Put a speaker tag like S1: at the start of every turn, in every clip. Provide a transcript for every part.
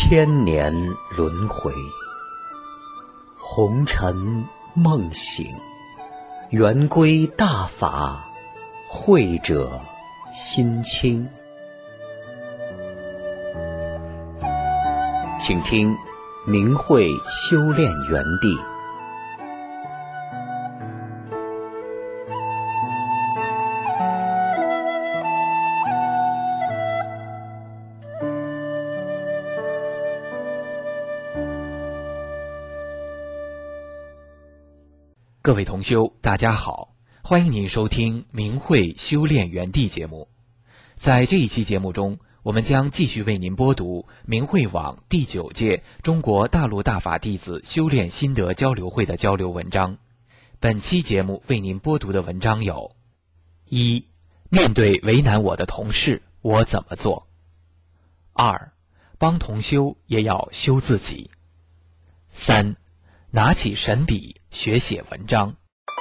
S1: 千年轮回，红尘梦醒，圆归大法，慧者心清。请听明慧修炼园地。
S2: 各位同修，大家好，欢迎您收听明慧修炼园地节目。在这一期节目中，我们将继续为您播读明慧网第9届中国大陆大法弟子修炼心得交流会的交流文章。本期节目为您播读的文章有：1. 面对为难我的同事，我怎么做？2. 帮同修也要修自己。3. 拿起神笔学写文章。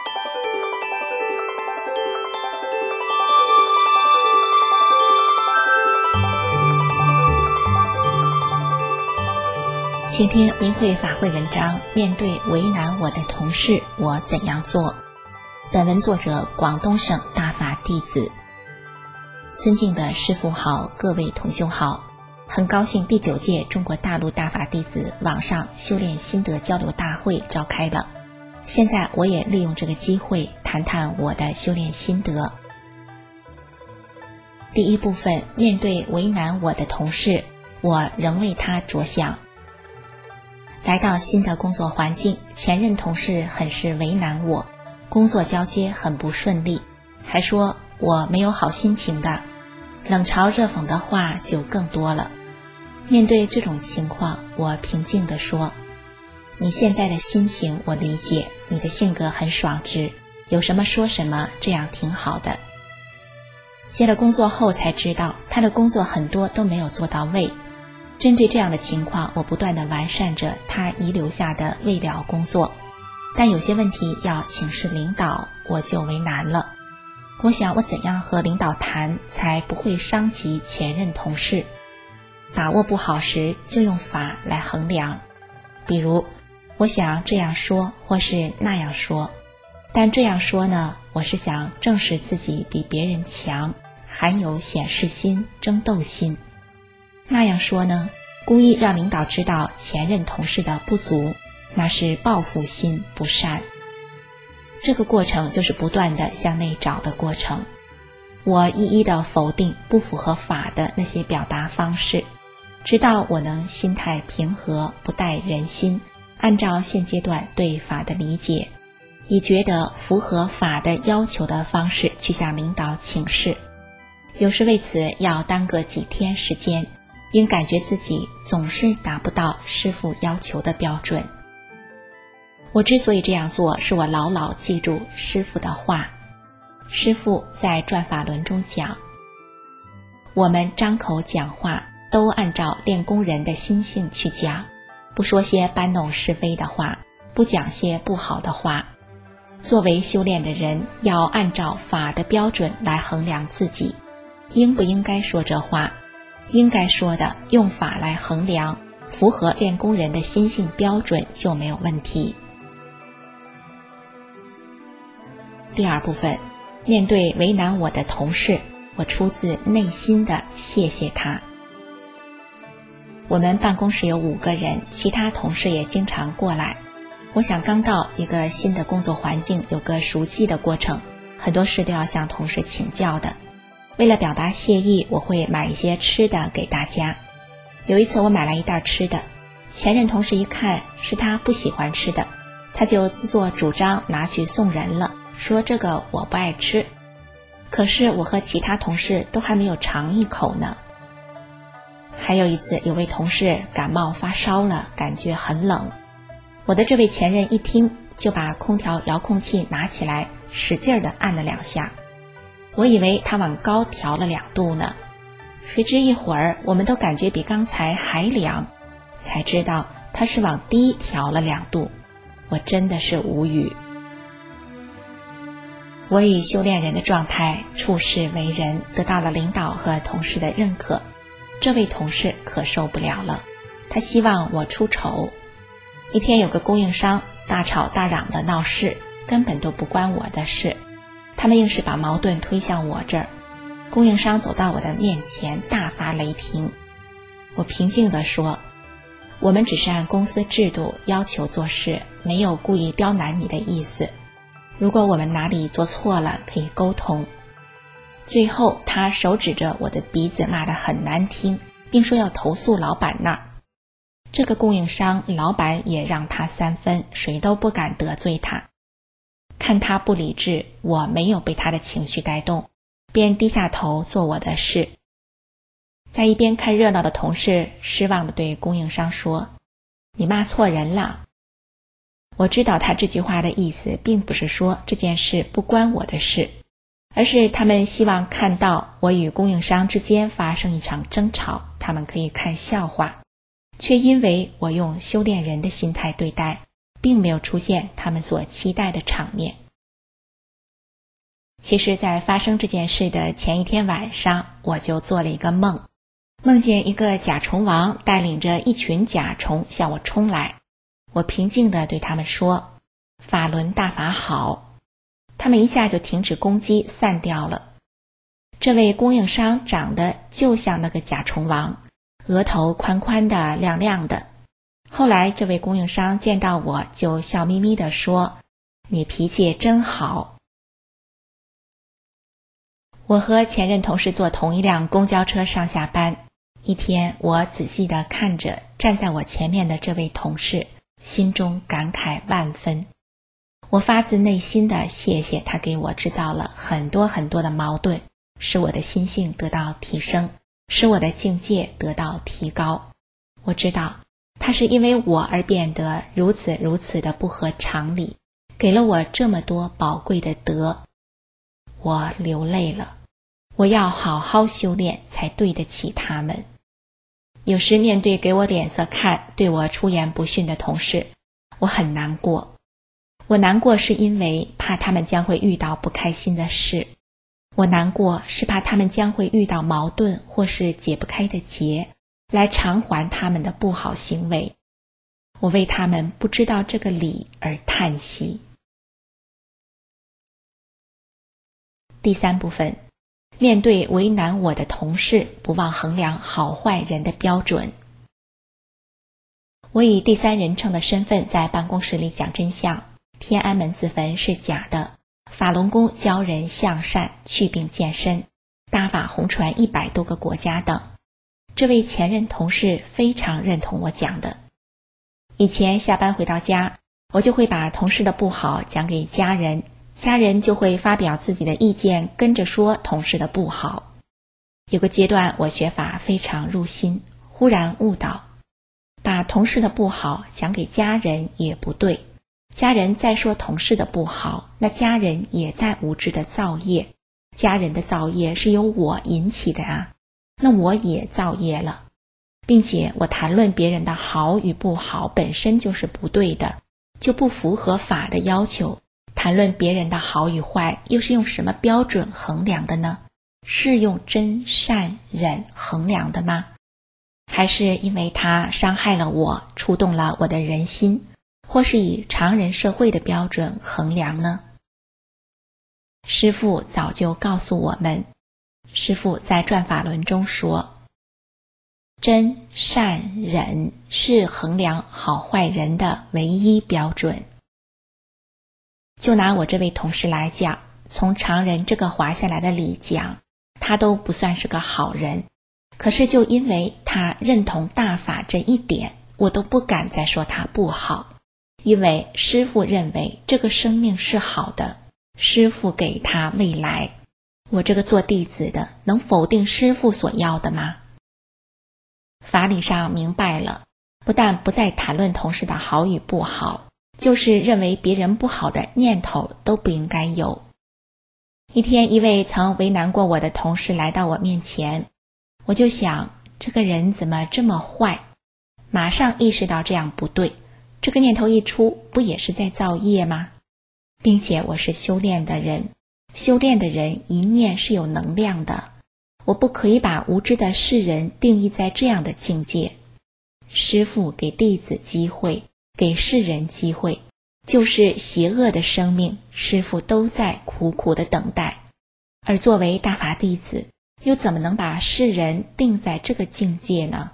S3: 请听明慧法会文章，面对为难我的同事，我怎样做？本文作者广东省大法弟子。尊敬的师父好，各位同修好，很高兴第9届中国大陆大法弟子网上修炼心得交流大会召开了。现在我也利用这个机会谈谈我的修炼心得。第一部分，面对为难我的同事，我仍为他着想。来到新的工作环境，前任同事很是为难我，工作交接很不顺利，还说我没有好心情的，冷嘲热讽的话就更多了。面对这种情况，我平静地说，你现在的心情我理解，你的性格很爽直，有什么说什么，这样挺好的。接了工作后才知道，他的工作很多都没有做到位。针对这样的情况，我不断地完善着他遗留下的未了工作，但有些问题要请示领导，我就为难了。我想我怎样和领导谈才不会伤及前任同事？把握不好时就用法来衡量，比如我想这样说或是那样说，但这样说呢，我是想证实自己比别人强，含有显示心、争斗心。那样说呢，故意让领导知道前任同事的不足，那是报复心，不善。这个过程就是不断地向内找的过程。我一一地否定不符合法的那些表达方式，直到我能心态平和，不带人心，按照现阶段对法的理解，以觉得符合法的要求的方式去向领导请示。有时为此要耽搁几天时间，因感觉自己总是达不到师父要求的标准。我之所以这样做，是我牢牢记住师父的话。师父在转法轮中讲，我们张口讲话都按照练功人的心性去讲，不说些搬弄是非的话，不讲些不好的话。作为修炼的人，要按照法的标准来衡量自己，应不应该说这话，应该说的用法来衡量，符合练功人的心性标准就没有问题。第二部分，面对为难我的同事，我出自内心的谢谢他。我们办公室有5个人，其他同事也经常过来。我想刚到一个新的工作环境，有个熟悉的过程，很多事都要向同事请教的。为了表达谢意，我会买一些吃的给大家。有一次我买来一袋吃的，前任同事一看是他不喜欢吃的，他就自作主张拿去送人了，说这个我不爱吃。可是我和其他同事都还没有尝一口呢。还有一次，有位同事感冒发烧了，感觉很冷。我的这位前任一听，就把空调遥控器拿起来，使劲地按了2下。我以为他往高调了2度呢，谁知一会儿我们都感觉比刚才还凉，才知道他是往低调了2度。我真的是无语。我以修炼人的状态处事为人，得到了领导和同事的认可。这位同事可受不了了， 他希望我出丑。一天有个供应商大吵大嚷的闹事，根本都不关我的事，他们硬是把矛盾推向我这儿。供应商走到我的面前，大发雷霆。我平静地说，我们只是按公司制度要求做事，没有故意刁难你的意思。如果我们哪里做错了，可以沟通。最后他手指着我的鼻子骂得很难听，并说要投诉老板那儿。这个供应商老板也让他3分，谁都不敢得罪他。看他不理智，我没有被他的情绪带动，便低下头做我的事。在一边看热闹的同事失望地对供应商说，你骂错人了。我知道他这句话的意思并不是说这件事不关我的事，而是他们希望看到我与供应商之间发生一场争吵，他们可以看笑话，却因为我用修炼人的心态对待，并没有出现他们所期待的场面。其实在发生这件事的前一天晚上，我就做了一个梦，梦见一个甲虫王带领着一群甲虫向我冲来。我平静地对他们说，法轮大法好。他们一下就停止攻击，散掉了。这位供应商长得就像那个甲虫王，额头宽宽的亮亮的。后来这位供应商见到我就笑眯眯地说，你脾气真好。我和前任同事坐同一辆公交车上下班。一天，我仔细地看着站在我前面的这位同事，心中感慨万分。我发自内心地谢谢他给我制造了很多很多的矛盾，使我的心性得到提升，使我的境界得到提高。我知道他是因为我而变得如此的不合常理，给了我这么多宝贵的德。我流泪了，我要好好修炼才对得起他们。有时面对给我脸色看，对我出言不逊的同事，我很难过。我难过是因为怕他们将会遇到不开心的事，我难过是怕他们将会遇到矛盾或是解不开的结，来偿还他们的不好行为。我为他们不知道这个理而叹息。第3部分，面对为难我的同事，不忘衡量好坏人的标准。我以第3人称的身份在办公室里讲真相，天安门自焚是假的，法轮功教人向善、祛病健身，大法红传100多个国家等。这位前任同事非常认同我讲的。以前下班回到家，我就会把同事的不好讲给家人，家人就会发表自己的意见，跟着说同事的不好。有个阶段我学法非常入心，忽然悟到，把同事的不好讲给家人也不对，家人再说同事的不好，那家人也在无知的造业，家人的造业是由我引起的啊，那我也造业了，并且我谈论别人的好与不好本身就是不对的，就不符合法的要求。谈论别人的好与坏，又是用什么标准衡量的呢？是用真善忍衡量的吗？还是因为他伤害了我，触动了我的人心，或是以常人社会的标准衡量呢？师父早就告诉我们，师父在转法轮中说，真善忍是衡量好坏人的唯一标准。就拿我这位同事来讲，从常人这个划下来的理讲，他都不算是个好人，可是就因为他认同大法这一点，我都不敢再说他不好，因为师父认为这个生命是好的，师父给他未来，我这个做弟子的能否定师父所要的吗？法理上明白了，不但不再谈论同事的好与不好，就是认为别人不好的念头都不应该有。一天，一位曾为难过我的同事来到我面前，我就想，这个人怎么这么坏？马上意识到这样不对，这个念头一出，不也是在造业吗？并且我是修炼的人，修炼的人一念是有能量的，我不可以把无知的世人定义在这样的境界。 师父给弟子机会，给世人机会，就是邪恶的生命，师父都在苦苦的等待。而作为大法弟子，又怎么能把世人定在这个境界呢？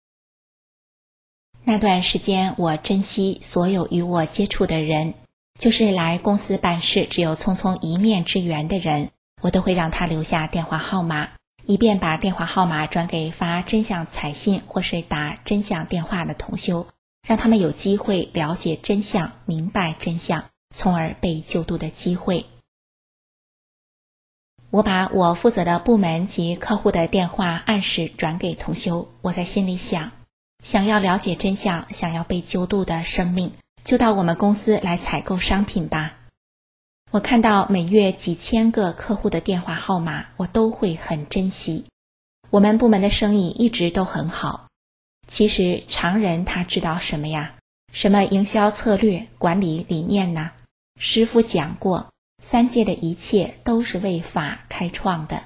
S3: 那段时间，我珍惜所有与我接触的人，就是来公司办事只有匆匆一面之缘的人，我都会让他留下电话号码，以便把电话号码转给发真相彩信或是打真相电话的同修，让他们有机会了解真相，明白真相，从而被救度的机会。我把我负责的部门及客户的电话按时转给同修，我在心里想要了解真相，想要被救度的生命，就到我们公司来采购商品吧。我看到每月几千个客户的电话号码，我都会很珍惜。我们部门的生意一直都很好。其实常人他知道什么呀？什么营销策略、管理理念呢？师父讲过，三界的一切都是为法开创的。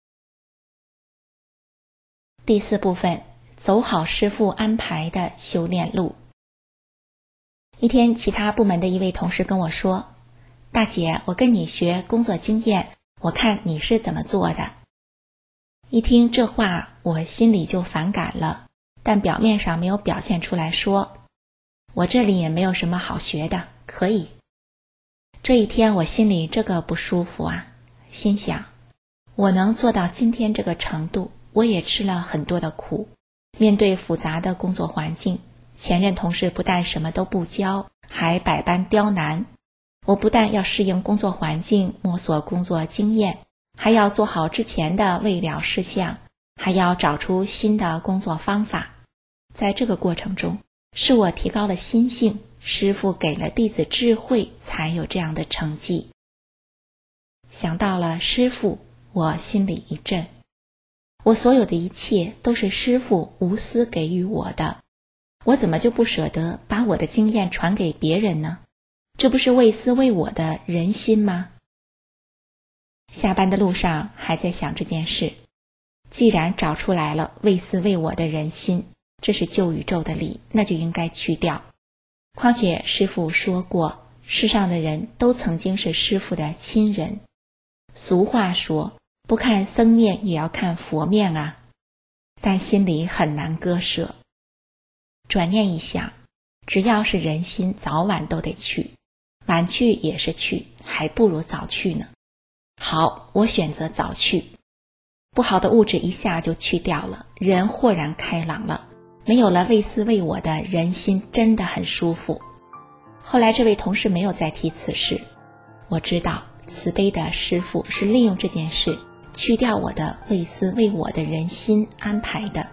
S3: 第4部分，走好师父安排的修炼路。一天，其他部门的一位同事跟我说，大姐，我跟你学工作经验，我看你是怎么做的。一听这话，我心里就反感了，但表面上没有表现出来，说我这里也没有什么好学的，可以。这一天我心里这个不舒服啊，心想我能做到今天这个程度，我也吃了很多的苦。面对复杂的工作环境，前任同事不但什么都不教，还百般刁难。我不但要适应工作环境，摸索工作经验，还要做好之前的未了事项，还要找出新的工作方法。在这个过程中，是我提高了心性，师父给了弟子智慧，才有这样的成绩。想到了师父，我心里一震。我所有的一切都是师父无私给予我的，我怎么就不舍得把我的经验传给别人呢？这不是为私为我的人心吗？下班的路上还在想这件事，既然找出来了为私为我的人心，这是旧宇宙的理，那就应该去掉。况且师父说过，世上的人都曾经是师父的亲人。俗话说，不看僧面也要看佛面啊，但心里很难割舍。转念一想，只要是人心，早晚都得去，晚去也是去，还不如早去呢。好，我选择早去。不好的物质一下就去掉了，人豁然开朗了，没有了为私为我的人心，真的很舒服。后来这位同事没有再提此事，我知道慈悲的师父是利用这件事去掉我的为私为我的人心安排的。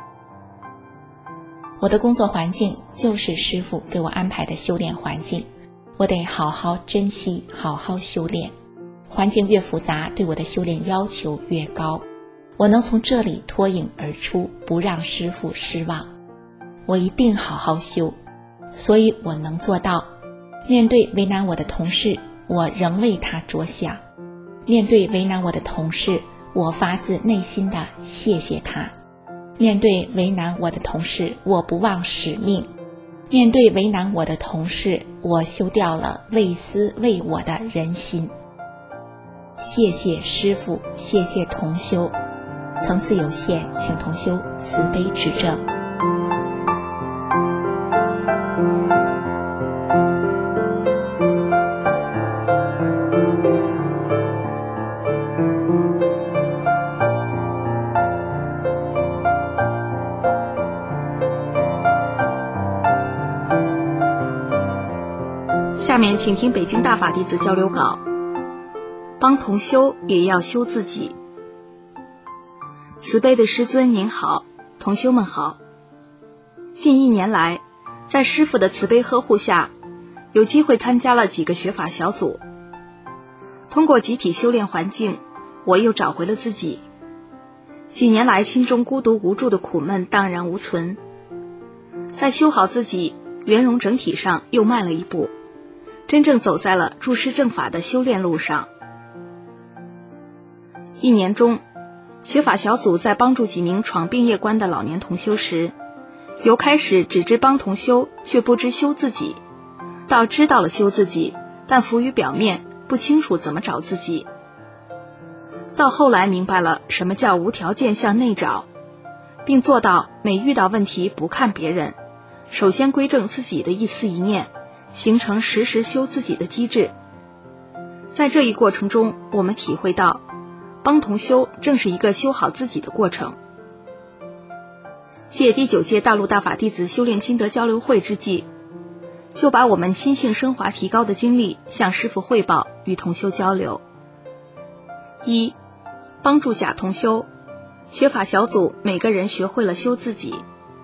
S3: 我的工作环境就是师父给我安排的修炼环境，我得好好珍惜，好好修炼。环境越复杂，对我的修炼要求越高。我能从这里脱颖而出，不让师父失望。我一定好好修，所以我能做到。面对为难我的同事，我仍为他着想。面对为难我的同事，我发自内心的谢谢他。面对为难我的同事，我不忘使命。面对为难我的同事，我修掉了为私为我的人心。谢谢师父，谢谢同修。层次有限，请同修慈悲指正。
S4: 下面请听北京大法弟子交流稿。帮同修也要修自己。慈悲的师尊您好，同修们好。近1年来，在师父的慈悲呵护下，有机会参加了几个学法小组。通过集体修炼环境，我又找回了自己。几年来心中孤独无助的苦闷荡然无存。在修好自己、圆融整体上又迈了一步，真正走在了助师正法的修炼路上。1年中，学法小组在帮助几名闯病业关的老年同修时， 由开始只知帮同修却不知修自己，到知道了修自己，但浮于表面，不清楚怎么找自己，到后来明白了什么叫无条件向内找，并做到每遇到问题不看别人，首先归正自己的一思一念，形成时时修自己的机制。在这一过程中，我们体会到帮同修正是一个修好自己的过程。借第9届大陆大法弟子修炼心得交流会之际，就把我们心性升华提高的经历向师父汇报，与同修交流。1. 帮助甲同修，学法小组每个人学会了修自己。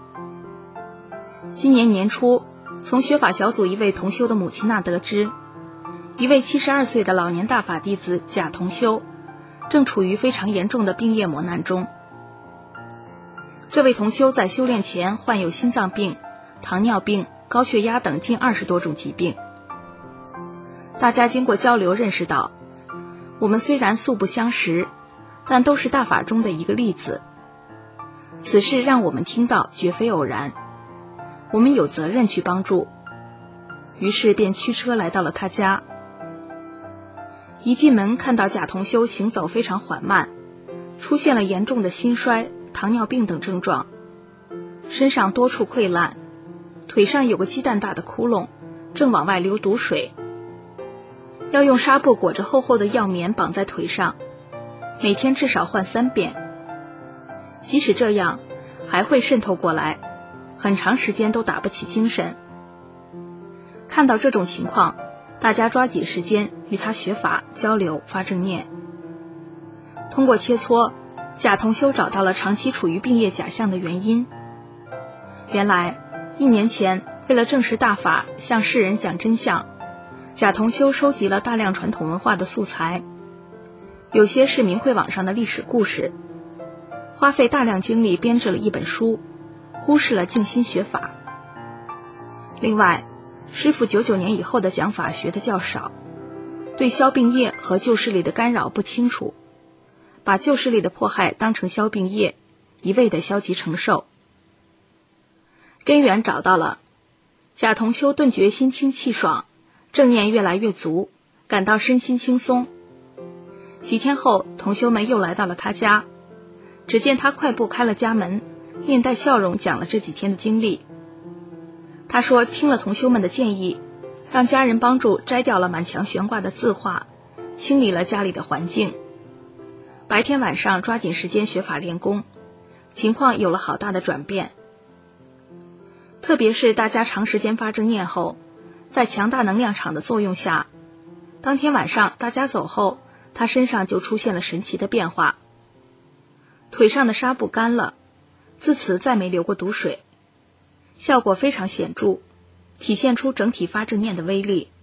S4: 今年年初，从学法小组一位同修的母亲那得知，一位72岁的老年大法弟子甲同修正处于非常严重的病业磨难中。这位同修在修炼前患有心脏病、糖尿病、高血压等近20多种疾病。大家经过交流认识到，我们虽然素不相识，但都是大法中的一个例子。此事让我们听到绝非偶然，我们有责任去帮助，于是便驱车来到了他家。一进门看到甲同修行走非常缓慢，出现了严重的心衰、糖尿病等症状，身上多处溃烂，腿上有个鸡蛋大的窟窿，正往外流毒水，要用纱布裹着厚厚的药棉绑在腿上，每天至少换3遍。即使这样，还会渗透过来，很长时间都打不起精神。看到这种情况，大家抓紧时间与他学法交流发正念。通过切磋，甲同修找到了长期处于病业假象的原因。原来1年前，为了证实大法，向世人讲真相，甲同修收集了大量传统文化的素材，有些是明慧网上的历史故事，花费大量精力编制了一本书，忽视了静心学法。另外，师父99年以后的讲法学得较少，对消病业和旧势力的干扰不清楚，把旧势力的迫害当成消病业，一味的消极承受。根源找到了，甲同修顿觉心清气爽，正念越来越足，感到身心轻松。几天后，同修们又来到了他家，只见他快步开了家门，面带笑容讲了这几天的经历。他说听了同修们的建议，让家人帮助摘掉了满墙悬挂的字画，清理了家里的环境，白天晚上抓紧时间学法练功，情况有了好大的转变。特别是大家长时间发正念后，在强大能量场的作用下，当天晚上大家走后，他身上就出现了神奇的变化，腿上的纱布干了，自此再没流过毒水，效果非常显著，体现出整体发正念的威力。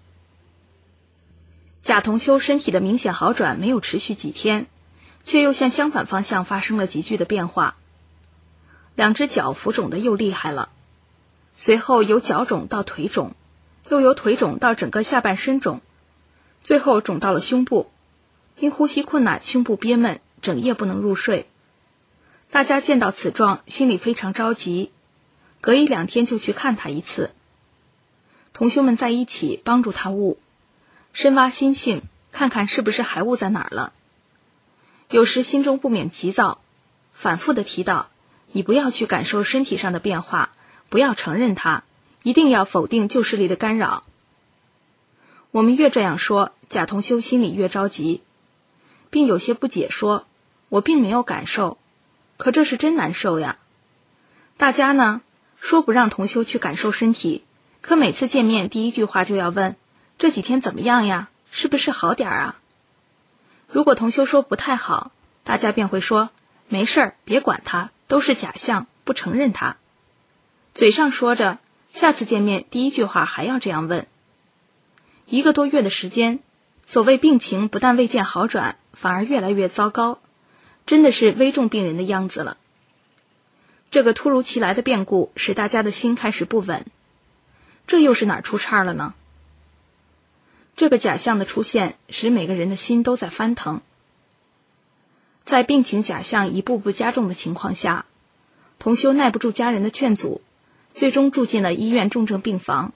S4: 甲同修身体的明显好转没有持续几天，却又向相反方向发生了急剧的变化，2只脚浮肿的又厉害了，随后由脚肿到腿肿，又由腿肿到整个下半身肿，最后肿到了胸部，因呼吸困难，胸部憋闷，整夜不能入睡。大家见到此状，心里非常着急，隔1-2天就去看他一次。同修们在一起帮助他悟，深挖心性，看看是不是还悟在哪儿了。有时心中不免急躁，反复地提到，你不要去感受身体上的变化，不要承认它，一定要否定旧势力的干扰。我们越这样说，甲同修心里越着急，并有些不解说，我并没有感受，可这是真难受呀。大家呢，说不让同修去感受身体，可每次见面第一句话就要问，这几天怎么样呀？是不是好点啊？如果同修说不太好，大家便会说，没事儿，别管它，都是假象，不承认它。嘴上说着，下次见面第一句话还要这样问。1个多月的时间，所谓病情不但未见好转，反而越来越糟糕，真的是危重病人的样子了。这个突如其来的变故使大家的心开始不稳，这又是哪儿出岔了呢？这个假象的出现使每个人的心都在翻腾。在病情假象一步步加重的情况下，同修耐不住家人的劝阻， 最终住进了医院重症病房。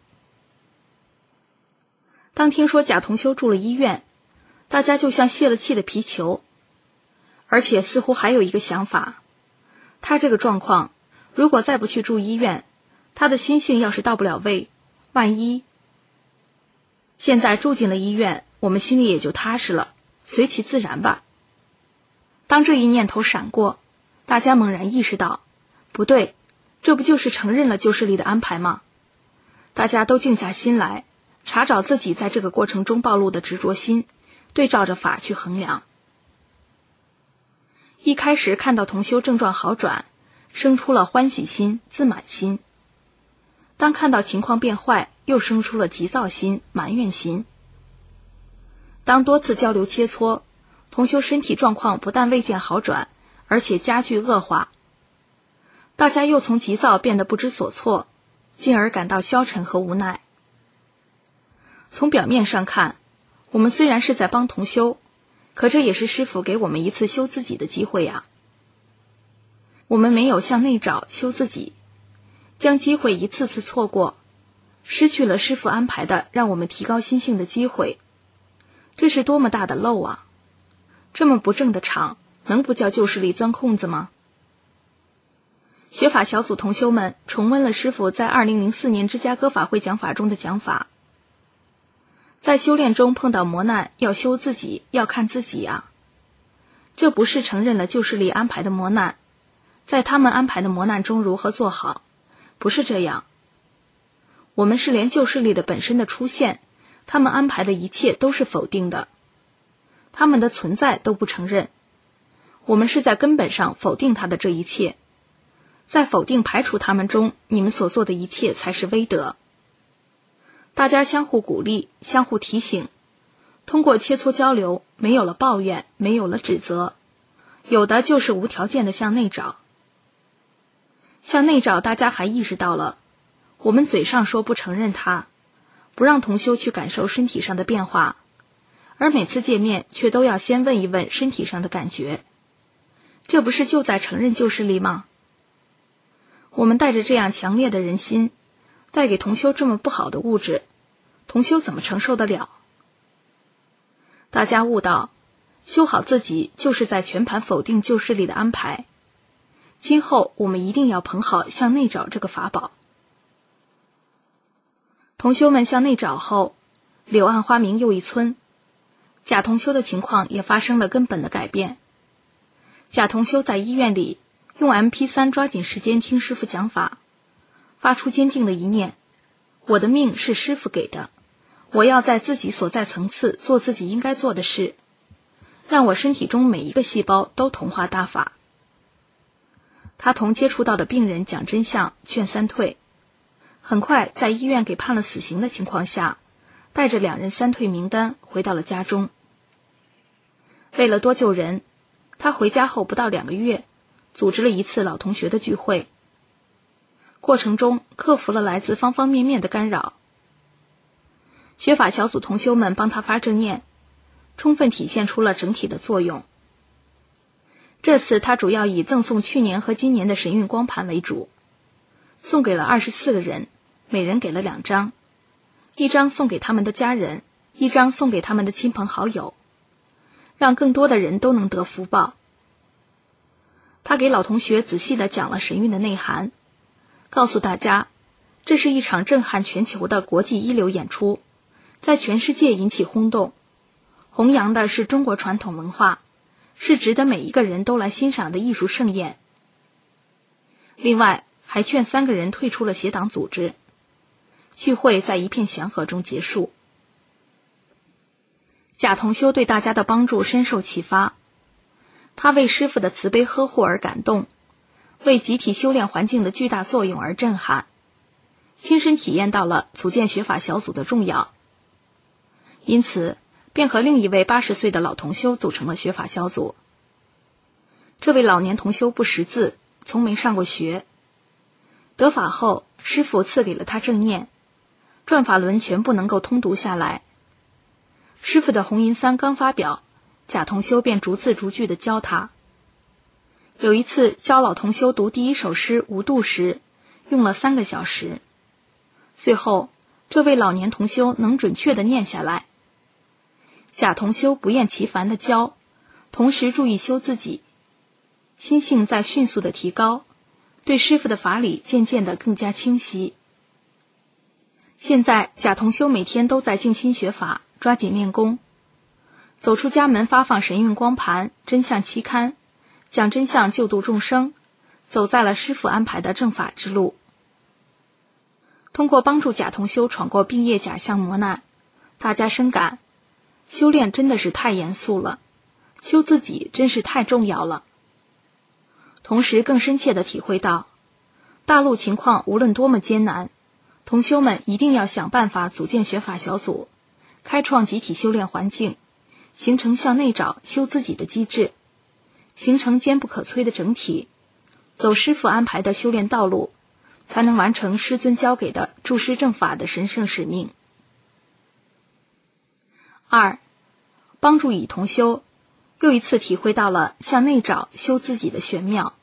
S4: 当听说贾同修住了医院，大家就像泄了气的皮球，而且似乎还有一个想法，他这个状况，如果再不去住医院，他的心性要是到不了位，万一……现在住进了医院，我们心里也就踏实了，随其自然吧。当这一念头闪过，大家猛然意识到，不对，这不就是承认了旧势力的安排吗？大家都静下心来，查找自己在这个过程中暴露的执着心，对照着法去衡量。一开始看到同修症状好转，生出了欢喜心、自满心；当看到情况变坏，又生出了急躁心、埋怨心。当多次交流切磋，同修身体状况不但未见好转，而且加剧恶化。大家又从急躁变得不知所措，进而感到消沉和无奈。从表面上看，我们虽然是在帮同修，可这也是师父给我们一次修自己的机会呀。我们没有向内找修自己，将机会一次次错过，失去了师父安排的让我们提高心性的机会，这是多么大的漏啊！这么不正的场，能不叫旧势力钻空子吗？学法小组同修们重温了师父在2004年芝加哥法会讲法中的讲法，在修炼中碰到磨难，要修自己，要看自己啊！这不是承认了旧势力安排的磨难，在他们安排的磨难中如何做好，不是这样。我们是连旧势力的本身的出现，他们安排的一切都是否定的，他们的存在都不承认。我们是在根本上否定他的这一切，在否定排除他们中，你们所做的一切才是威德。大家相互鼓励，相互提醒，通过切磋交流，没有了抱怨，没有了指责，有的就是无条件的向内找。向内找，大家还意识到了，我们嘴上说不承认他，不让同修去感受身体上的变化，而每次见面却都要先问一问身体上的感觉，这不是就在承认旧势力吗？我们带着这样强烈的人心，带给同修这么不好的物质，同修怎么承受得了？大家悟到，修好自己就是在全盘否定旧势力的安排。今后我们一定要捧好向内找这个法宝。同修们向内找后，柳暗花明又一村，贾同修的情况也发生了根本的改变。贾同修在医院里用 MP3 抓紧时间听师父讲法，发出坚定的一念：我的命是师父给的，我要在自己所在层次做自己应该做的事，让我身体中每一个细胞都同化大法。他同接触到的病人讲真相，劝三退。很快在医院给判了死刑的情况下，带着2人三退名单回到了家中。为了多救人，他回家后不到2个月，组织了一次老同学的聚会。过程中克服了来自方方面面的干扰。学法小组同修们帮他发正念，充分体现出了整体的作用。这次他主要以赠送去年和今年的神韵光盘为主，送给了24个人，每人给了2张，1张送给他们的家人，1张送给他们的亲朋好友，让更多的人都能得福报。他给老同学仔细地讲了神韵的内涵，告诉大家，这是一场震撼全球的国际一流演出，在全世界引起轰动，弘扬的是中国传统文化，是值得每一个人都来欣赏的艺术盛宴。另外还劝3个人退出了邪党组织。聚会在一片祥和中结束。贾同修对大家的帮助深受启发，他为师父的慈悲呵护而感动，为集体修炼环境的巨大作用而震撼，亲身体验到了组建学法小组的重要，因此便和另一位80岁的老同修组成了学法小组。这位老年同修不识字，从没上过学，得法后师父赐给了他正念，转法轮全部能够通读下来。师父的红银3刚发表，贾同修便逐字逐句地教他。有一次教老同修读第1首诗无度时， 用了3个小时。最后，这位老年同修能准确地念下来。甲同修不厌其烦地教，同时注意修自己，心性在迅速地提高，对师父的法理渐渐地更加清晰。现在甲同修每天都在静心学法，抓紧练功，走出家门发放神韵光盘、真相期刊，讲真相救度众生，走在了师父安排的正法之路。通过帮助甲同修闯过病业假象磨难，大家深感修炼真的是太严肃了，修自己真是太重要了。同时更深切地体会到，大陆情况无论多么艰难，同修们一定要想办法组建学法小组，开创集体修炼环境，形成向内找修自己的机制，形成坚不可摧的整体，走师父安排的修炼道路，才能完成师尊交给的助师正法的神圣使命。2. 帮助乙同修又一次体会到了向内找修自己的玄妙。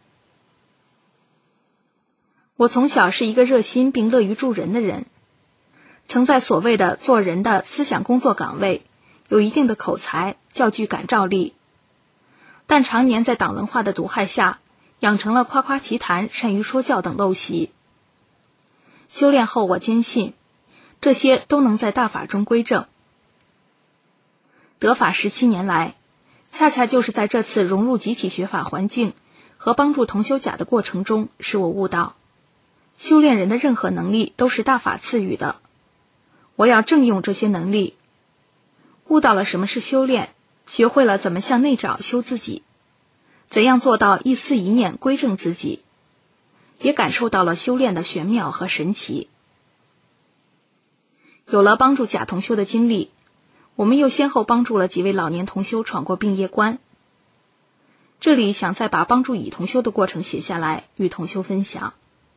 S4: 我从小是一个热心并乐于助人的人，曾在所谓的做人的思想工作岗位有一定的口才、较具感召力，但常年在党文化的毒害下，养成了夸夸其谈、善于说教等陋习。修炼后，我坚信这些都能在大法中归正。得法17年来，恰恰就是在这次融入集体学法环境和帮助同修甲的过程中，使我悟到，修炼人的任何能力都是大法赐予的，我要正用这些能力。悟到了什么是修炼，学会了怎么向内找修自己，怎样做到一思一念归正自己，也感受到了修炼的玄妙和神奇。有了帮助甲同修的经历，我们又先后帮助了几位老年同修闯过病业关。这里想再把帮助乙同修的过程写下来，与同修分享。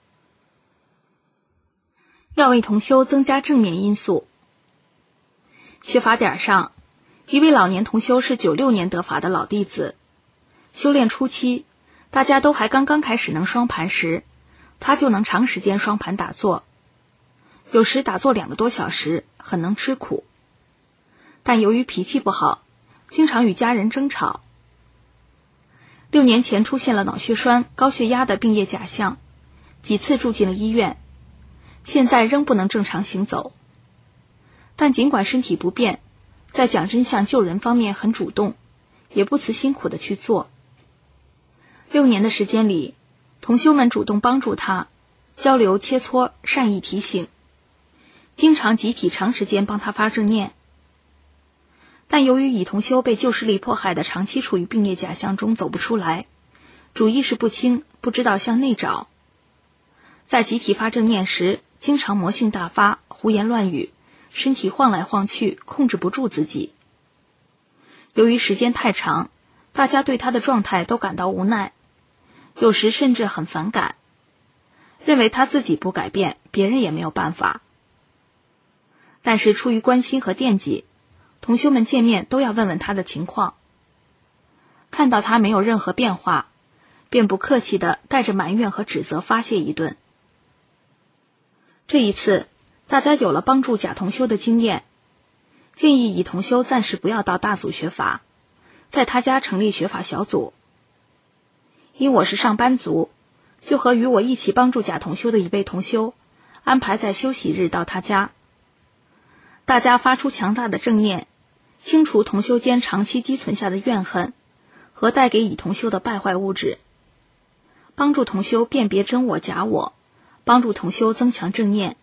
S4: 要为同修增加正面因素。学法点上，一位老年同修是96年得法的老弟子，修炼初期，大家都还刚刚开始能双盘时，他就能长时间双盘打坐，有时打坐2个多小时，很能吃苦。但由于脾气不好，经常与家人争吵。6年前出现了脑血栓、高血压的病业假象，几次住进了医院，现在仍不能正常行走。但尽管身体不便，在讲真相救人方面很主动，也不辞辛苦地去做。6年的时间里，同修们主动帮助他，交流切磋，善意提醒，经常集体长时间帮他发正念。但由于乙同修被旧势力迫害的长期处于病业假象中走不出来，主意识不清，不知道向内找。在集体发正念时，经常魔性大发，胡言乱语，身体晃来晃去，控制不住自己。由于时间太长，大家对他的状态都感到无奈，有时甚至很反感，认为他自己不改变，别人也没有办法。但是出于关心和惦记，同修们见面都要问问他的情况。看到他没有任何变化，便不客气地带着埋怨和指责发泄一顿。这一次，大家有了帮助甲同修的经验，建议乙同修暂时不要到大组学法，在他家成立学法小组。因我是上班族，就和与我一起帮助甲同修的一位同修安排在休息日到他家。大家发出强大的正念，清除同修间长期积存下的怨恨和带给乙同修的败坏物质，帮助同修辨别真我假我，帮助同修增强正念。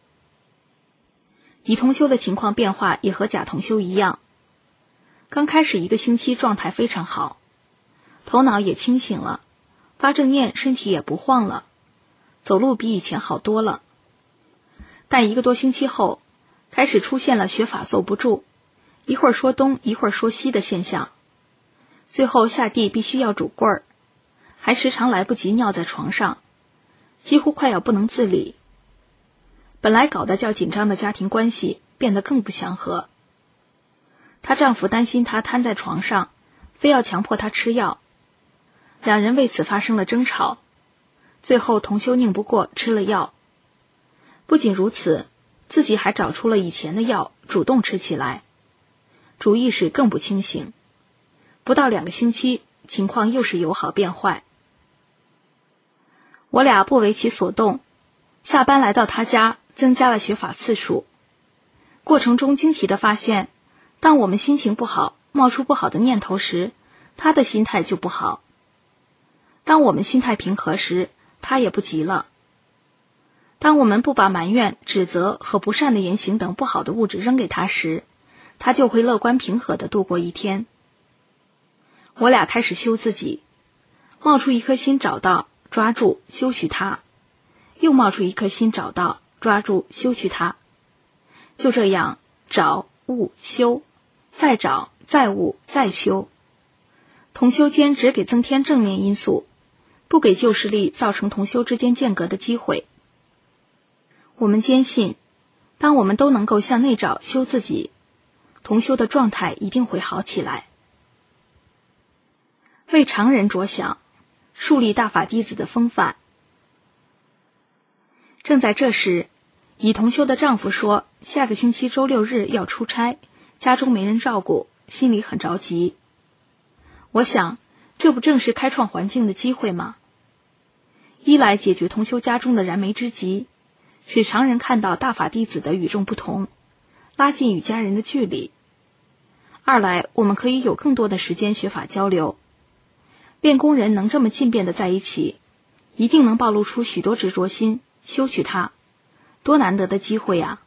S4: 乙同修的情况变化也和甲同修一样，刚开始1个星期状态非常好，头脑也清醒了，发正念，身体也不晃了，走路比以前好多了。但1个多星期后，开始出现了学法坐不住，一会儿说东一会儿说西的现象，最后下地必须要拄棍儿，还时常来不及尿在床上，几乎快要不能自理。本来搞得较紧张的家庭关系变得更不祥和。她丈夫担心她瘫在床上，非要强迫她吃药，2人为此发生了争吵。 最后同修拧不过，吃了药。不仅如此，自己还找出了以前的药，主动吃起来，主意识更不清醒。不到2个星期，情况又是由好变坏。我俩不为其所动，下班来到他家，增加了学法次数。过程中惊奇地发现，当我们心情不好，冒出不好的念头时，他的心态就不好；当我们心态平和时，他也不急了。当我们不把埋怨、指责和不善的言行等不好的物质扔给他时，他就会乐观平和地度过一天。我俩开始修自己，冒出一颗心找到，抓住，修许它；又冒出一颗心找到，抓住，修许它。就这样找、悟、修，再找、再悟、再修。同修间只给增添正面因素，不给旧势力造成同修之间间隔的机会。我们坚信，当我们都能够向内找修自己，同修的状态一定会好起来。为常人着想，树立大法弟子的风范。正在这时，乙同修的丈夫说下个星期周6日要出差，家中没人照顾，心里很着急。我想，这不正是开创环境的机会吗？一来解决同修家中的燃眉之急，使常人看到大法弟子的与众不同，拉近与家人的距离；二来我们可以有更多的时间学法交流。练功人能这么近便的在一起，一定能暴露出许多执着心，修取它，多难得的机会呀！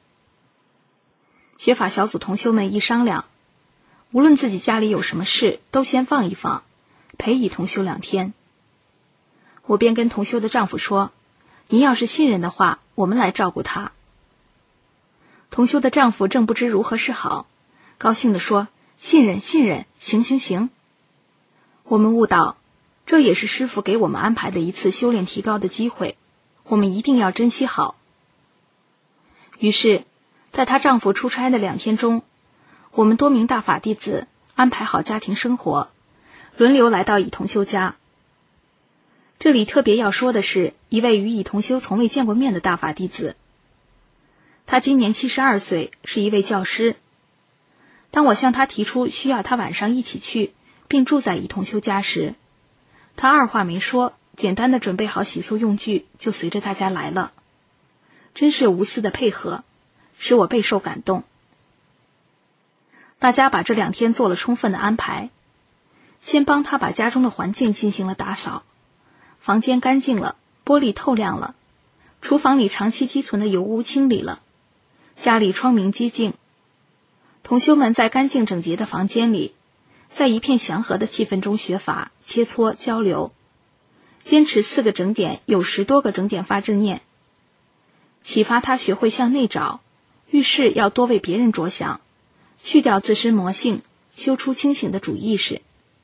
S4: 学法小组同修们一商量，无论自己家里有什么事，都先放一放，陪乙同修2天。我便跟同修的丈夫说，您要是信任的话，我们来照顾他。同修的丈夫正不知如何是好，高兴地说，信任，行。我们悟到，这也是师父给我们安排的一次修炼提高的机会，我们一定要珍惜好。于是，在她丈夫出差的2天中，我们多名大法弟子安排好家庭生活，轮流来到乙同修家。这里特别要说的是，一位与乙同修从未见过面的大法弟子。他今年72岁，是一位教师。当我向他提出需要他晚上一起去，并住在乙同修家时，他二话没说，简单的准备好洗漱用具，就随着大家来了。真是无私的配合，使我备受感动。大家把这2天做了充分的安排，先帮他把家中的环境进行了打扫，房间干净了，玻璃透亮了，厨房里长期积存的油污清理了，家里窗明几净。同修们在干净整洁的房间里，在一片祥和的气氛中学法、切磋、交流，坚持4个整点，有10多个整点发正念，启发他学会向内找，遇事要多为别人着想，去掉自身魔性，修出清醒的主意识。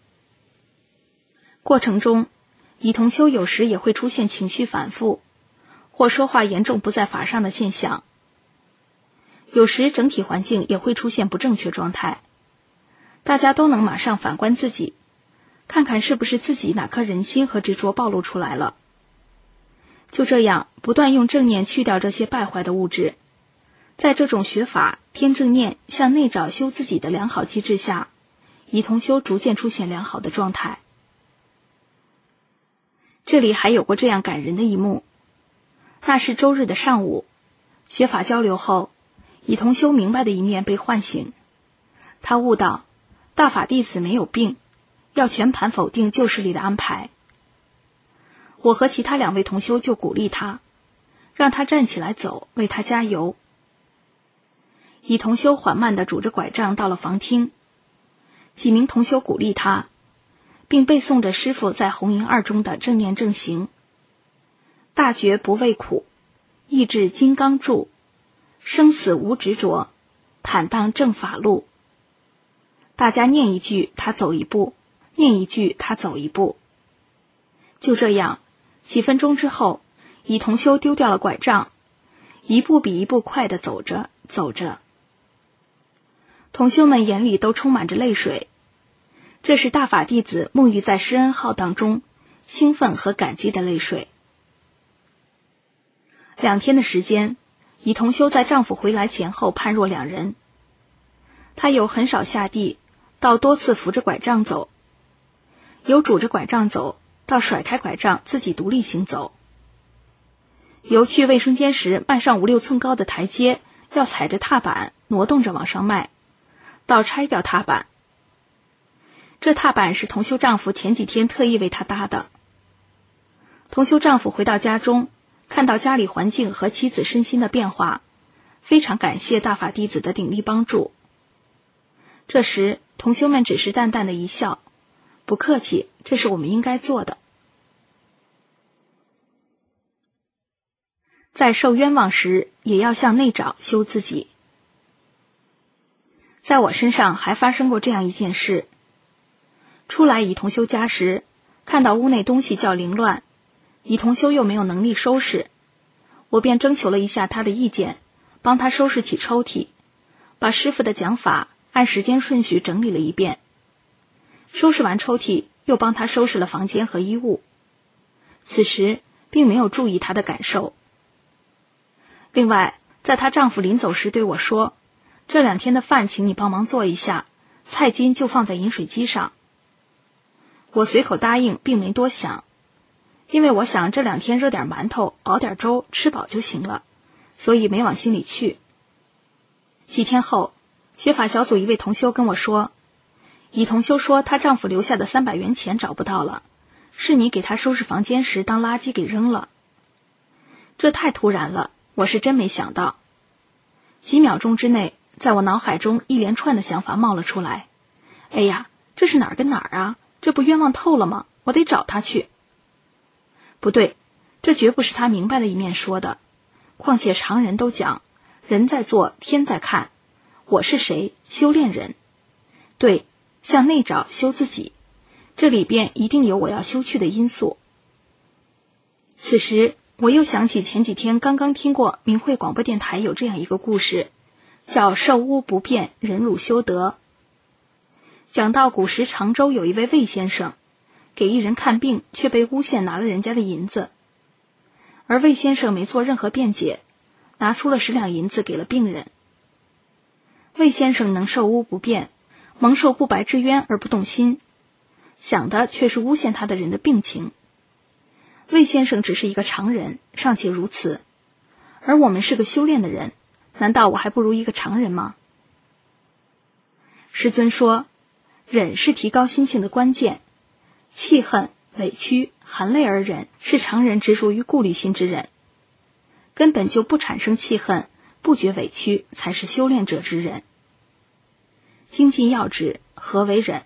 S4: 过程中，乙同修有时也会出现情绪反复，或说话严重不在法上的现象，有时整体环境也会出现不正确状态。大家都能马上反观自己，看看是不是自己哪颗人心和执着暴露出来了。就这样不断用正念去掉这些败坏的物质，在这种学法、添正念、向内找修自己的良好机制下，乙同修逐渐出现良好的状态。这里还有过这样感人的一幕，那是周日的上午，学法交流后，乙同修明白的一面被唤醒。他悟到大法弟子没有病，要全盘否定旧势力的安排。我和其他2位同修就鼓励他，让他站起来走，为他加油。乙同修缓慢地拄着拐杖到了房厅，几名同修鼓励他，并背诵着师父在红银2中的正念正行：大觉不畏苦，意志金刚柱，生死无执着，坦荡正法路。大家念一句，他走一步；念一句，他走一步。就这样，几分钟之后，乙同修丢掉了拐杖，一步比一步快地走着。同修们眼里都充满着泪水，这是大法弟子沐浴在施恩浩荡中兴奋和感激的泪水。 2天的时间，乙同修在丈夫回来前后判若两人。她由很少下地，到多次扶着拐杖走，由拄着拐杖走，到甩开拐杖自己独立行走，由去卫生间时迈上5、6寸高的台阶，要踩着踏板挪动着往上迈，到拆掉踏板。这踏板是同修丈夫前几天特意为她搭的。同修丈夫回到家中，看到家里环境和妻子身心的变化，非常感谢大法弟子的鼎力帮助。这时同修们只是淡淡的一笑，不客气，这是我们应该做的。在受冤枉时，也要向内找修自己。在我身上还发生过这样一件事。出来乙同修家时，看到屋内东西较凌乱，乙同修又没有能力收拾，我便征求了一下他的意见，帮他收拾起抽屉，把师父的讲法按时间顺序整理了一遍。收拾完抽屉，又帮他收拾了房间和衣物。此时并没有注意他的感受。另外，在她丈夫临走时对我说，这2天的饭请你帮忙做一下，菜金就放在饮水机上。我随口答应，并没多想，因为我想这2天热点馒头，熬点粥，吃饱就行了，所以没往心里去。几天后，学法小组一位同修跟我说，乙同修说她丈夫留下的300元钱找不到了，是你给她收拾房间时当垃圾给扔了。这太突然了，我是真没想到。几秒钟之内，在我脑海中一连串的想法冒了出来。哎呀，这是哪儿跟哪儿啊？这不冤枉透了吗？我得找他去。不对，这绝不是他明白的一面说的。况且常人都讲，人在做，天在看。我是谁？修炼人。对，向内找修自己，这里边一定有我要修去的因素。此时我又想起前几天刚刚听过明慧广播电台有这样一个故事，叫受污不变，忍辱修德。讲到古时常州有一位魏先生，给一人看病，却被诬陷拿了人家的银子，而魏先生没做任何辩解，拿出了10两银子给了病人。魏先生能受污不变，蒙受不白之冤而不动心，想的却是诬陷他的人的病情。魏先生只是一个常人，尚且如此，而我们是个修炼的人，难道我还不如一个常人吗？师尊说，忍是提高心性的关键，气恨、委屈、含泪而忍是常人执着于顾虑心之忍，根本就不产生气恨，不觉委屈才是修炼者之忍。精进要旨，何为忍？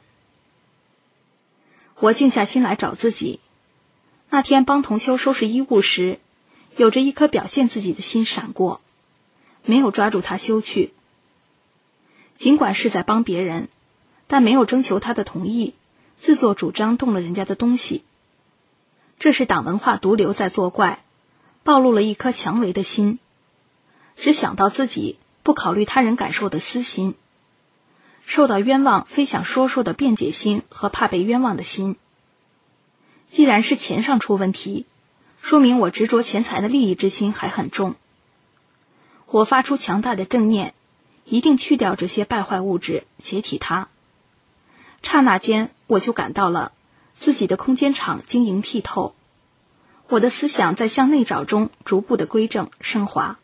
S4: 我静下心来找自己。那天帮同修收拾衣物时，有着一颗表现自己的心闪过，没有抓住他修去。尽管是在帮别人，但没有征求他的同意，自作主张动了人家的东西。这是党文化毒瘤在作怪，暴露了一颗蔷薇的心，只想到自己，不考虑他人感受的私心，受到冤枉非想说的辩解心和怕被冤枉的心。既然是钱上出问题，说明我执着钱财的利益之心还很重。我发出强大的正念，一定去掉这些败坏物质，解体它。刹那间，我就感到了自己的空间场晶莹剔透，我的思想在向内找中逐步的归正升华。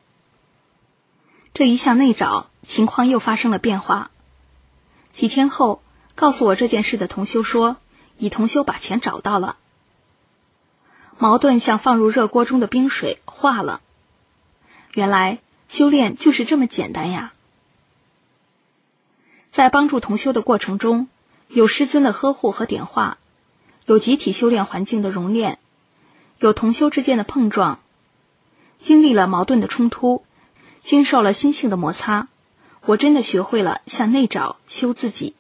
S4: 这一向内找，情况又发生了变化。几天后，告诉我这件事的同修说，乙同修把钱找到了。矛盾像放入热锅中的冰水，化了。原来修炼就是这么简单呀。在帮助同修的过程中，有师尊的呵护和点化，有集体修炼环境的熔炼，有同修之间的碰撞，经历了矛盾的冲突，经受了心性的摩擦，我真的学会了向内找修自己。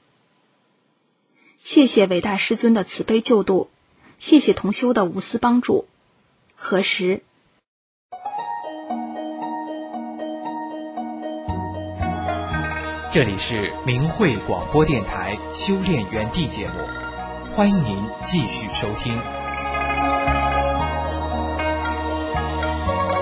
S4: 谢谢伟大师尊的慈悲救度，谢谢同修的无私帮助。何时？
S2: 这里是明慧广播电台修炼园地节目，欢迎您继续收听。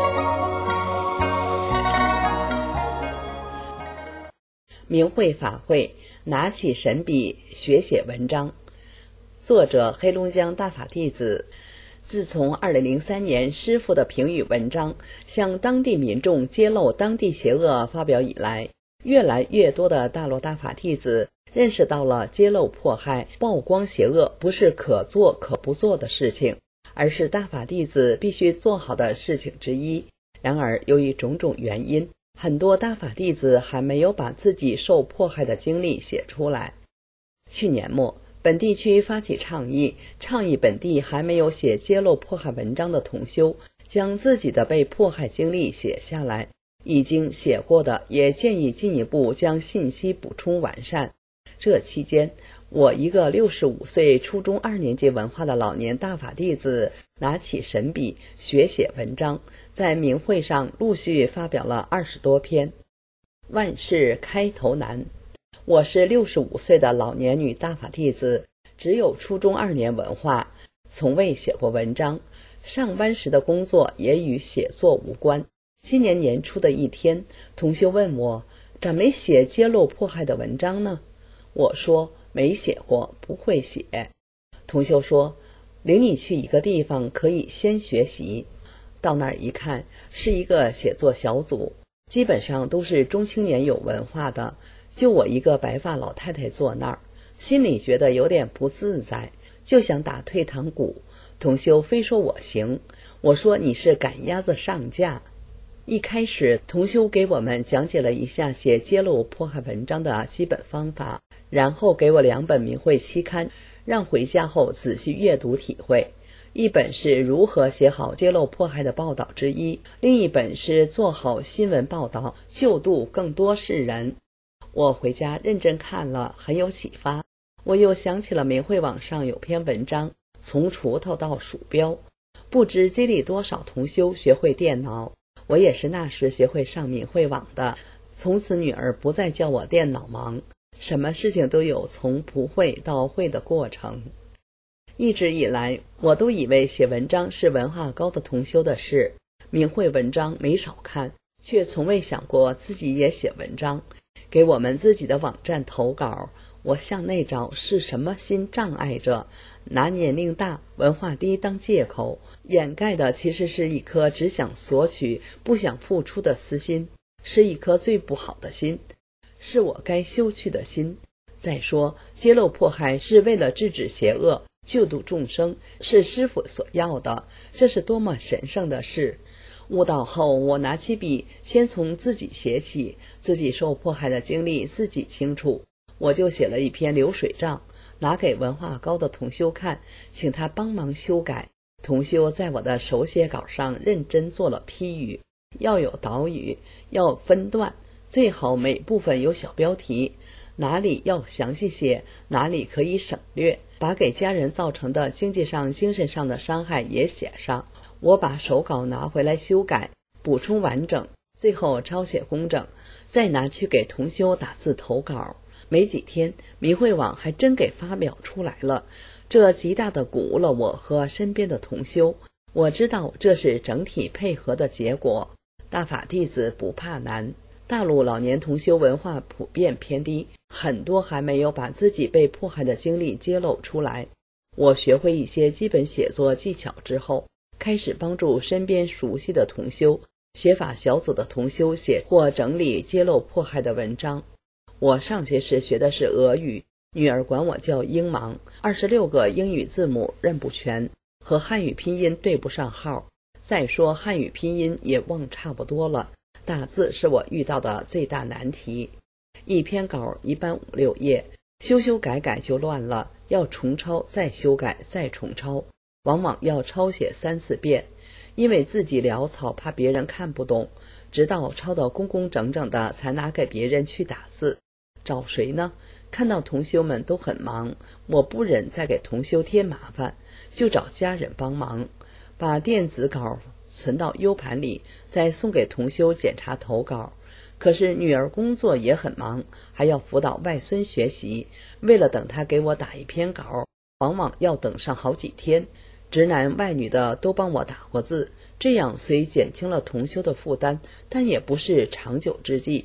S5: 明慧法会，拿起神笔学写文章。作者黑龙江大法弟子。自从2003年师父的评语文章向当地民众揭露当地邪恶发表以来，越来越多的大陆大法弟子认识到了揭露迫害、曝光邪恶不是可做可不做的事情，而是大法弟子必须做好的事情之一。然而由于种种原因，很多大法弟子还没有把自己受迫害的经历写出来。去年末，本地区发起倡议本地还没有写揭露迫害文章的同修将自己的被迫害经历写下来，已经写过的也建议进一步将信息补充完善。这期间，我一个65岁初中2年级文化的老年大法弟子拿起神笔学写文章，在明会上陆续发表了20多篇。万事开头难，我是65岁的老年女大法弟子，只有初中2年文化，从未写过文章，上班时的工作也与写作无关。今年年初的一天，同修问我，咋没写揭露迫害的文章呢？我说没写过，不会写。同修说，领你去一个地方，可以先学习。到那儿一看，是一个写作小组，基本上都是中青年有文化的，就我一个白发老太太坐那儿，心里觉得有点不自在，就想打退堂鼓。同修非说我行，我说你是赶鸭子上架。一开始，同修给我们讲解了一下写揭露迫害文章的基本方法，然后给我2本明慧期刊，让回家后仔细阅读体会。一本是如何写好揭露迫害的报道之一，另一本是做好新闻报道，救度更多世人。我回家认真看了，很有启发。我又想起了明慧网上有篇文章，从锄头到鼠标，不知激励多少同修学会电脑。我也是那时学会上明慧网的，从此女儿不再叫我电脑盲，什么事情都有从不会到会的过程。一直以来，我都以为写文章是文化高的同修的事，明慧文章没少看，却从未想过自己也写文章，给我们自己的网站投稿。我向内找是什么心障碍着，拿年龄大、文化低当借口，掩盖的其实是一颗只想索取、不想付出的私心，是一颗最不好的心，是我该修去的心。再说，揭露迫害是为了制止邪恶、救度众生，是师父所要的，这是多么神圣的事。悟道后，我拿起笔，先从自己写起，自己受迫害的经历自己清楚，我就写了一篇流水账，拿给文化高的同修看，请他帮忙修改。同修在我的手写稿上认真做了批语，要有导语，要分段，最好每部分有小标题，哪里要详细写，哪里可以省略，把给家人造成的经济上、精神上的伤害也写上。我把手稿拿回来修改，补充完整，最后抄写工整，再拿去给同修打字投稿。没几天，明慧网还真给发表出来了，这极大地鼓舞了我和身边的同修。我知道这是整体配合的结果。大法弟子不怕难，大陆老年同修文化普遍偏低，很多还没有把自己被迫害的经历揭露出来。我学会一些基本写作技巧之后，开始帮助身边熟悉的同修、学法小组的同修写或整理揭露迫害的文章。我上学时学的是俄语，女儿管我叫英盲，26个英语字母认不全，和汉语拼音对不上号。再说汉语拼音也忘差不多了，打字是我遇到的最大难题。一篇稿一般5-6页，修改改就乱了，要重抄再修改再重抄，往往要抄写3-4遍。因为自己潦草，怕别人看不懂，直到抄得工工整整的才拿给别人去打字。找谁呢？看到同修们都很忙，我不忍再给同修添麻烦，就找家人帮忙，把电子稿存到 U 盘里，再送给同修检查投稿。可是女儿工作也很忙，还要辅导外孙学习，为了等她给我打一篇稿，往往要等上好几天。直男外女的都帮我打过字，这样虽减轻了同修的负担，但也不是长久之计。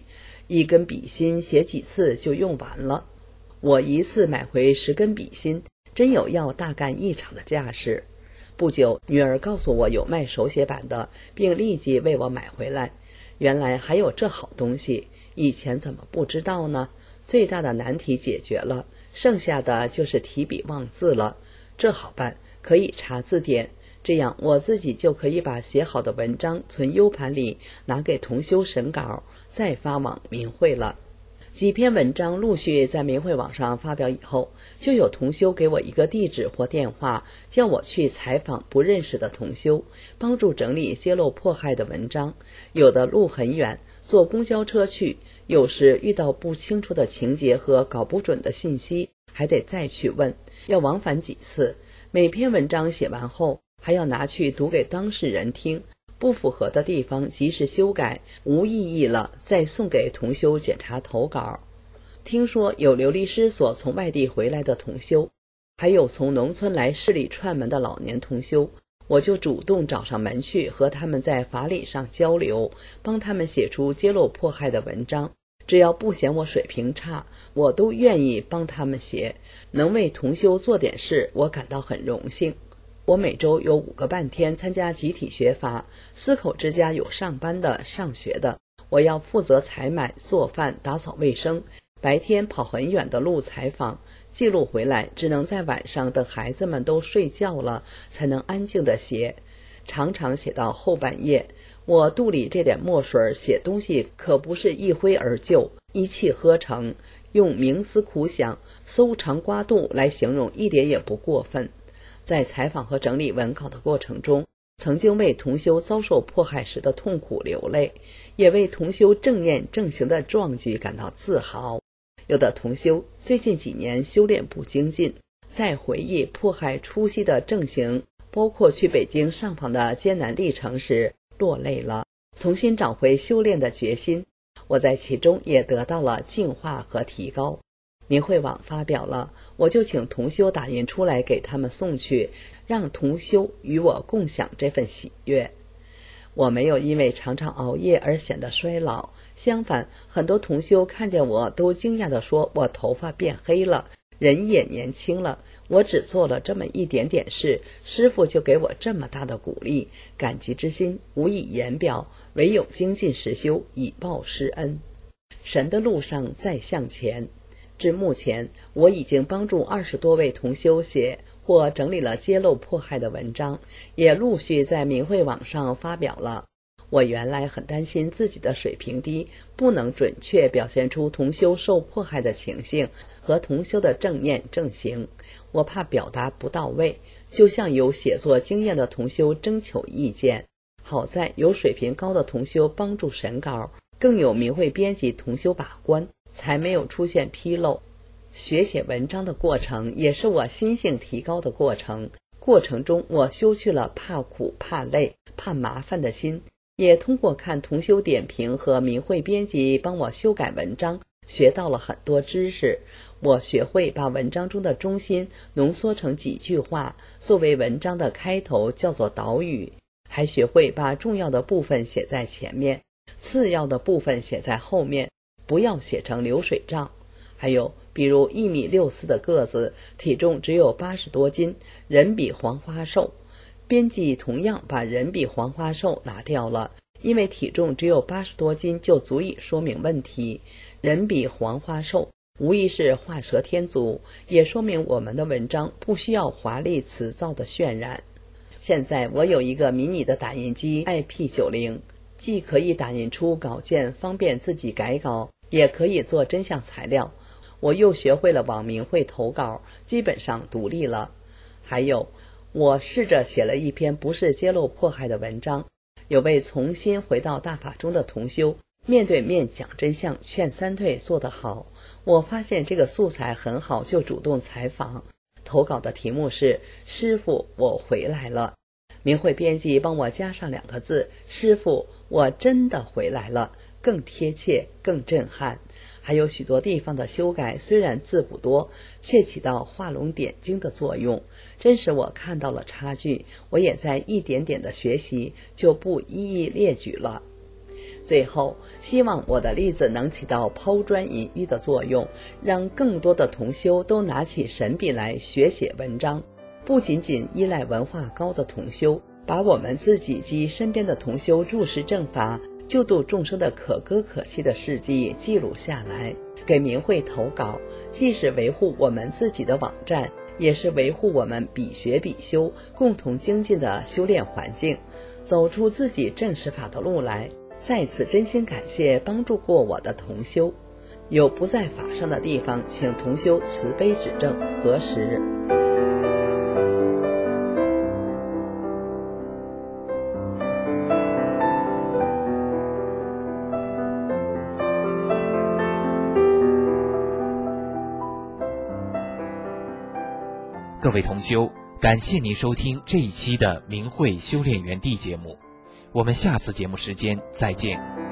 S5: 一根笔芯写几次就用完了。我一次买回10根笔芯，真有要大干一场的架势。不久，女儿告诉我有卖手写板的，并立即为我买回来。原来还有这好东西，以前怎么不知道呢？最大的难题解决了，剩下的就是提笔忘字了。这好办，可以查字典，这样我自己就可以把写好的文章存 U 盘里，拿给同修审稿，再发往明慧了。几篇文章陆续在明慧网上发表以后，就有同修给我一个地址或电话，叫我去采访不认识的同修，帮助整理揭露迫害的文章。有的路很远，坐公交车去，有时遇到不清楚的情节和搞不准的信息，还得再去问，要往返几次。每篇文章写完后，还要拿去读给当事人听，不符合的地方及时修改，无异议了再送给同修检查投稿。听说有流离失所从外地回来的同修，还有从农村来市里串门的老年同修，我就主动找上门去和他们在法理上交流，帮他们写出揭露迫害的文章。只要不嫌我水平差，我都愿意帮他们写。能为同修做点事，我感到很荣幸。我每周有5个半天参加集体学法，4口之家有上班的、上学的，我要负责采买、做饭、打扫卫生，白天跑很远的路采访，记录回来只能在晚上等孩子们都睡觉了，才能安静地写，常常写到后半夜。我肚里这点墨水，写东西可不是一挥而就、一气呵成，用冥思苦想、搜肠刮肚来形容一点也不过分。在采访和整理文稿的过程中，曾经为同修遭受迫害时的痛苦流泪，也为同修正念正行的壮举感到自豪。有的同修最近几年修炼不精进，在回忆迫害初期的正行，包括去北京上访的艰难历程时落泪了，重新找回修炼的决心。我在其中也得到了净化和提高。明慧网发表了，我就请同修打印出来给他们送去，让同修与我共享这份喜悦。我没有因为常常熬夜而显得衰老，相反，很多同修看见我都惊讶地说我头发变黑了，人也年轻了。我只做了这么一点点事，师父就给我这么大的鼓励，感激之心无以言表，唯有精进实修，以报师恩。神的路上再向前。至目前，我已经帮助20多位同修写或整理了揭露迫害的文章，也陆续在明慧网上发表了。我原来很担心自己的水平低，不能准确表现出同修受迫害的情形和同修的正念正行，我怕表达不到位，就向有写作经验的同修征求意见。好在有水平高的同修帮助审稿，更有明慧编辑同修把关，才没有出现纰漏。学写文章的过程也是我心性提高的过程，过程中我修去了怕苦、怕累、怕麻烦的心，也通过看同修点评和明慧编辑帮我修改文章，学到了很多知识。我学会把文章中的中心浓缩成几句话，作为文章的开头，叫做导语，还学会把重要的部分写在前面，次要的部分写在后面，不要写成流水账。还有比如1.64米的个子，体重只有80多斤，人比黄花瘦，编辑同样把人比黄花瘦拿掉了，因为体重只有80多斤就足以说明问题，人比黄花瘦无疑是画蛇添足，也说明我们的文章不需要华丽辞藻的渲染。现在我有一个迷你的打印机 IP90， 既可以打印出稿件方便自己改稿，也可以做真相材料。我又学会了往明慧投稿，基本上独立了。还有，我试着写了一篇不是揭露迫害的文章，有位重新回到大法中的同修，面对面讲真相，劝三退做得好。我发现这个素材很好，就主动采访。投稿的题目是师父，我回来了。明慧编辑帮我加上2个字，师父，我真的回来了，更贴切，更震撼。还有许多地方的修改，虽然字不多，却起到画龙点睛的作用，真使我看到了差距。我也在一点点的学习，就不一一列举了。 最后，希望我的例子能起到抛砖引玉的作用，让更多的同修都拿起神笔来学写文章，不仅仅依赖文化高的同修，把我们自己及身边的同修注释正法、救度众生的可歌可泣的事迹记录下来，给明慧投稿，既是维护我们自己的网站，也是维护我们比学比修、共同精进的修炼环境，走出自己正实法的路来。在此真心感谢帮助过我的同修，有不在法上的地方，请同修慈悲指正，核实。
S2: 各位同修，感谢您收听这一期的明慧修炼园地节目，我们下次节目时间再见。